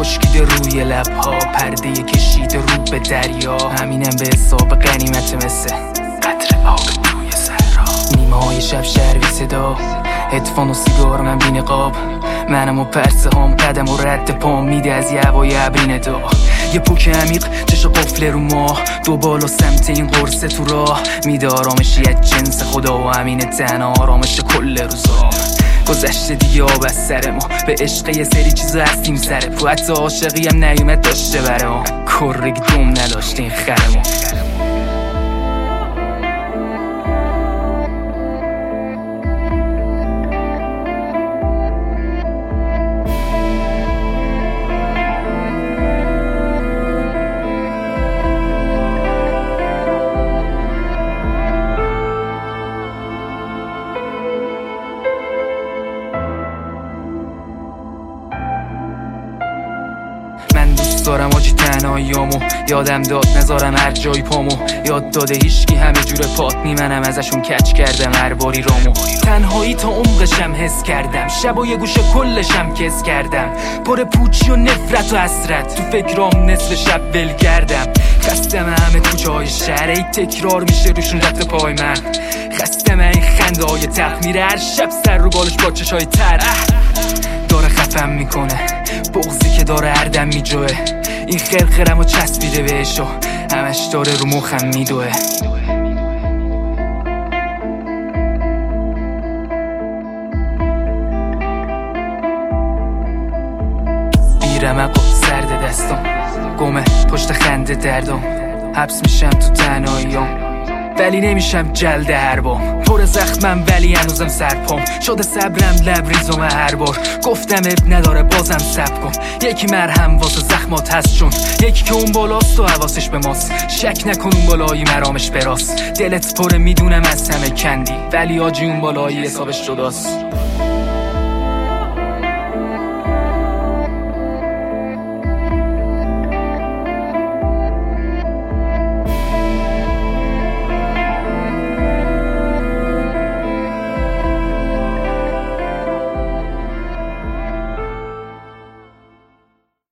خشکیده روی لبها، پرده کشیده رو به دریا. همینم به حساب غنیمت مثل قطره آب توی صحرا. نیمه های شب شهر صدا، هدفون و سیگار، من بی نقاب، منم و پرسه هم، قدم و رد پام میده از یه هوای ابری ندا. یه پوک عمیق چشا قفل رو ماه، دو بالا سمت این قرصه تو راه میده آرامشی از جنس خدا و همینه تنها آرامش کل روزا. گذشته دیگه آب از سر ما، به عشق یه سری چیزا هستیم سر پو، حتی عاشقی هم نیومد داشته بره ما، کرگ دوم نداشته این خر ما. من دوست دارم آجی تنهاییامو، یادم داد نذارم هر جایی پامو، یاد داده هیچکی همه جور پاتنی، منم ازشون کچ کردم هر باری رامو. تنهایی تا عمقشم حس کردم، شب و یه گوشه کلشم کس کردم، پر پوچی و نفرت و حسرت، تو فکرام نصف شب ول کردم. خستم همه کوچه های شهر، ای تکرار میشه روشون رد پای من، خستم این خنده های تخت میره هر شب سر رو بالش با چشای تر، داره خفم میکنه بغضی که داره هر دم میجوه، این خرخرم و چسبیده بهش و همش داره رو مخم میدوه. بیرمق و سرد دستم، گمه پشت خنده دردم، حبس میشم تو تنهاییام ولی نمیشم جلد هر بام، پر زخمم ولی هنوزم سرپام، شده صبرم لبریزم هر بار، گفتم اب نداره بازم صبر کن، یکی مرهم واسه زخمات هست چون یکی که اون بالاست و حواسش به ماست، شک نکن اون بالایی مرامش براست، دلت پره میدونم از همه کندی ولی آجی اون بالایی حسابش جداست.